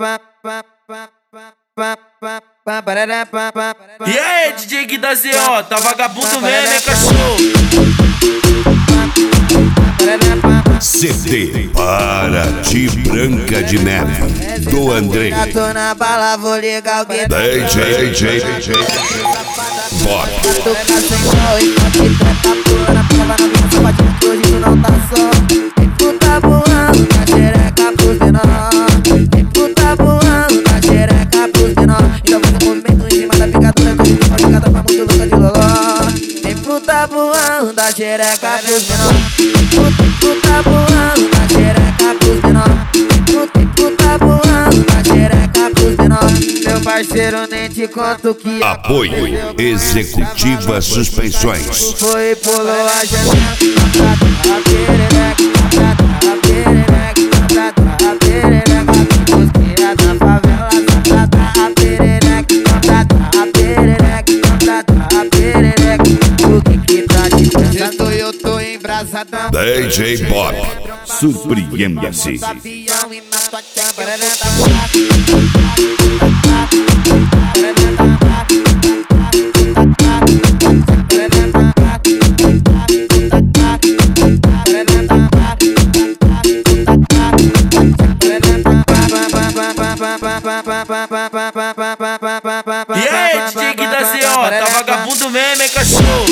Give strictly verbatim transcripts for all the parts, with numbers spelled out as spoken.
E aí, D J Gui da Z O, tá vagabundo mesmo, hein, cachorro? C D Paraty Branca de Neve, do André. Tô na bala, vou ligar o gueto. D J, D J, D J Bora. Tocar sem dó e aqui treta pula na prova, na minha sapatinha que hoje tu não tá só. Tem puta voando na xereca pros menor. Tem puta voando na xereca pros menor. Então faz um movimento em cima da picadura, que hoje tu pode catar pra muito louca de loló. Tem puta voando na xereca pros menor. Tem puta voando na xereca pros menor. Tem puta voando na xereca pros menor. Meu parceiro, nem te conto que Apoio Executiva Suspensões. foi pulou a janela, a perereca, a perereca, a perereca, cosqueira na favela, a perereca, a perereca, a perereca, o que que tá de pensando? Eu tô embrasadão. D J Bob, surpreenda-se. Avião e na tua câmera, E aí, D J Gui da Z O, tá vagabundo mesmo, hein, cachorro?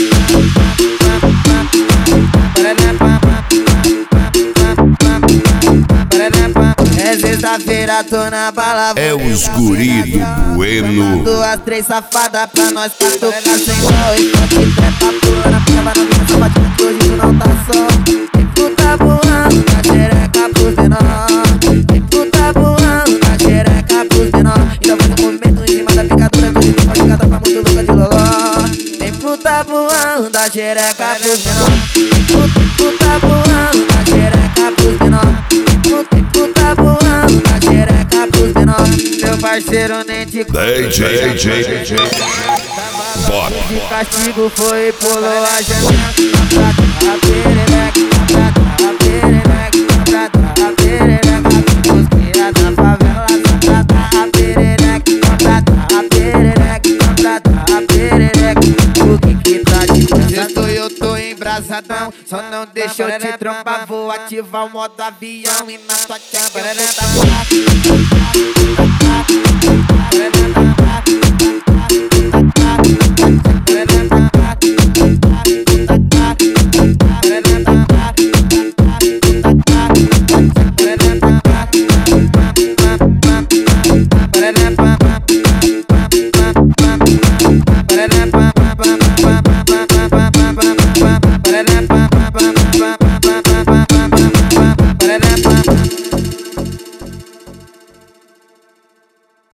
é sexta-feira, tô na bala. É os guri do Bueno. Duas, três safadas pra nós pra tocar sem dó. E aqui trepa pula na prova, na minha sapatinha que hoje tu não tá só. Tem puta voando na xereca pros menor. Tem puta voando na xereca pros menor. Então faz um movimento em cima da picadura, que hoje tu pode catar pra muito louca de loló. Tem puta voando na xereca pros menor. Tem puta voando na xereca pros menor. Tem puta voando na xereca pros menor. Meu parceiro, nem te conto. D J, D J, D J Bora. De castigo foi e pulou a janela. A perereca, a perereca, a perereca, cosqueira na favela, a perereca, a perereca, a perereca, o que que tá de pensando? Eu tô embrasadão, só não deixa eu te trombar. Vou ativar o modo avião e na tua câmera.